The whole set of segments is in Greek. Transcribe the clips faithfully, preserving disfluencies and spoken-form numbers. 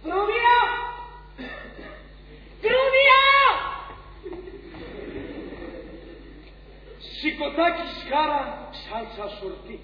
Κρούβια! Κρούβια! Σηκωτάκι σκάρα, σάλτσα σορτή.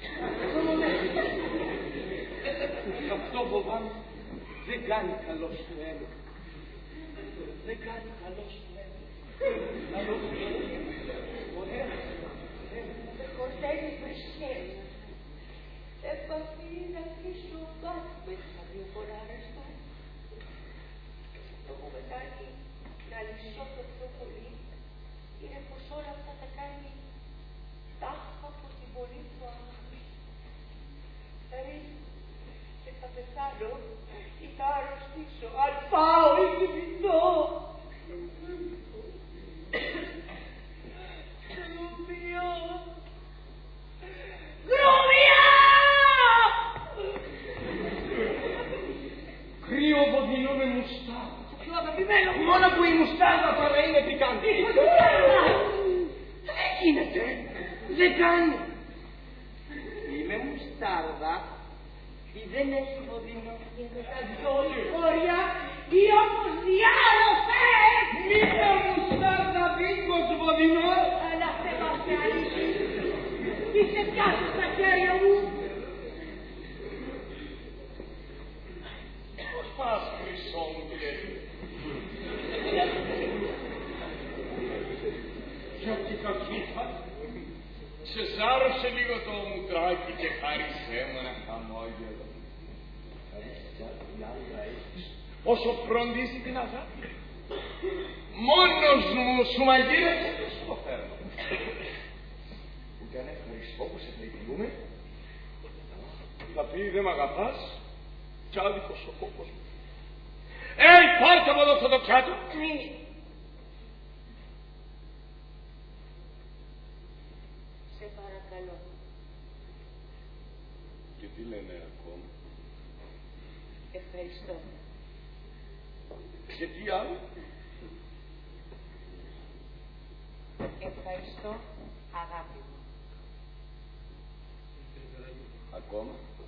Αυτό φοβάμαι δεν κάνει καλό στο αίμα. Δεν κάνει καλό στο αίμα. Καλό στο αίμα. Ωραία. Με χορταίνει βρισχένα. Επαφή να κλείσω κάτω μέσα δύο φοράρες του. Το μου μετάνει να λυσώ το πιο πολύ. Είναι πως όλα αυτά τα κάνει τάχα από την πολύ του αγάπη. Δηλαδή και θα πεθάνω ή θα αρρωστήσω, αν πάω ή κοιμηθώ. Γκρούμια! Γκρούμια! Κρύο βοδινό με μουστάρδα. Το πιο αγαπημένο μου. Μόνο που η μουστάρδα τώρα είναι πικαντή. Δεν γίνεται. Δεν κάνει. Είμαι μουστάρδα ή δεν έχει βοδινό και δεν θα δω χώρια ή όπως διάλωσες. Είμαι μουστάρδα δίχως βοδινό. Αλλά δεν μας αλήθεια. Μη σε πιάσω στα χέρια μου. Πώς πας χρυσό μου κύριε. Γιατί κακήθα. Σε ζάρωσε λίγο το μουτράκι και χάρισέ μου ένα χαμόγελο. Χαρίσια την άλλα έχεις. Όσο φροντίζει την αγάπη. Μόνος μου σου μαγείρεψε και σου το φέρνω. Που κι αν ευχαριστώ που σε πληκτιούμε. Θα πει δεν μ' αγαπάς. Κι άδικος ο κόπος μου. Έι, πάρτε από εδώ αυτό το πιάτο. Μη. Σε παρακαλώ. Και τι λένε ακόμα. Ευχαριστώ. Και τι άλλο. Ευχαριστώ, αγάπη μου. Ακόμα.